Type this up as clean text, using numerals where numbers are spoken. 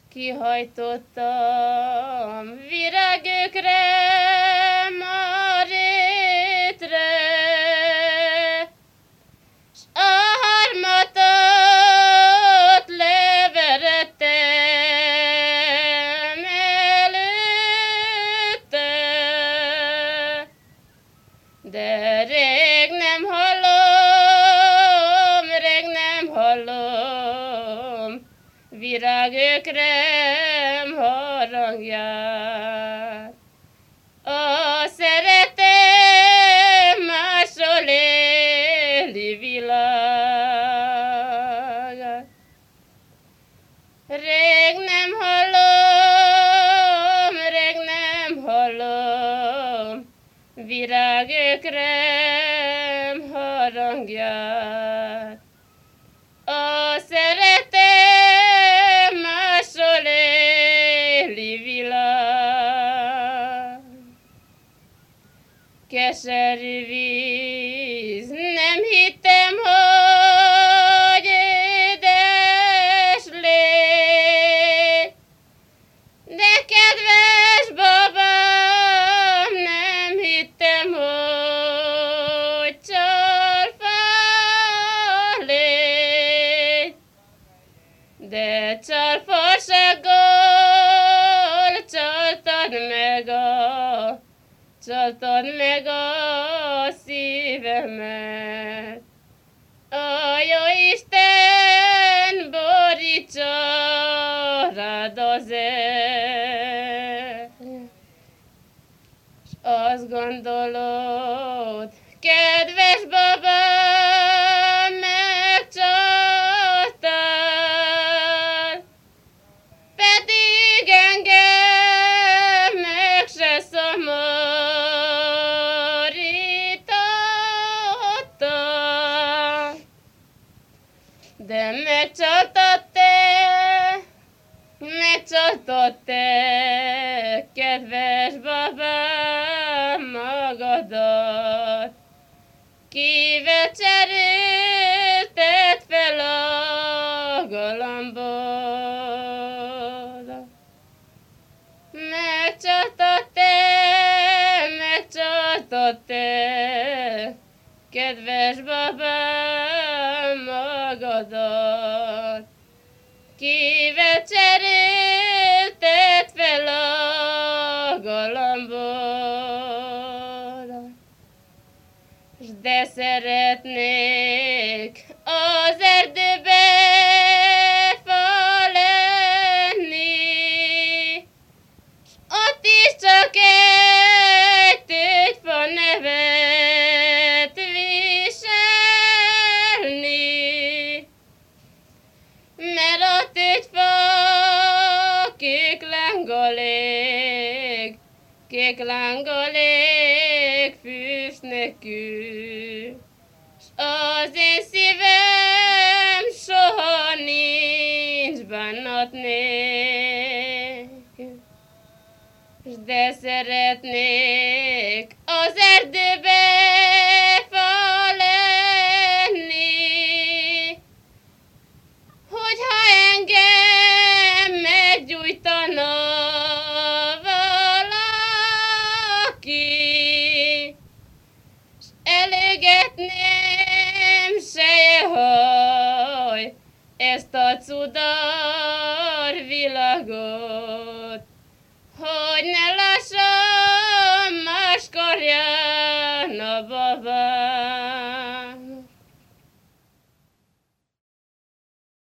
Kihajtottam virágökre, ma rétre, s a harmatot leveredtem előtte. De rég nem hallom, virágökrem harangját. A szeretem máshol éli világát. Rég nem hallom, virágökrem harangját. A szeretem máshol éli világ. Keserű víz, nem hittem, hogy édes légy, de kedves babám, nem hittem, hogy csalfá légy. De csalfasággal csaltad meg a szívemet. A jó Isten borítsa rád az s azt gondolod, kedves babám, megcsaltál, pedig engem meg se szomorítottál. De megcsaltad te, kedves babám, magadat. Kivel cserélted fel a galambod? Megcsaltad te, kedves babám, magadat. Kivel cserélted fel a galambod? De szeretnék az erdőbe fa lenni, s ott is csak egy tőgyfa nevet viselni. Mert a tőgyfa kék lángolék fűs nekünk, s az én szívem soha nincs bánat nékünk. De szeretnék az erdőbe fa lenni, hogyha engem meggyújtana valaki, s elégetném sejehaj ezt a cudar világot.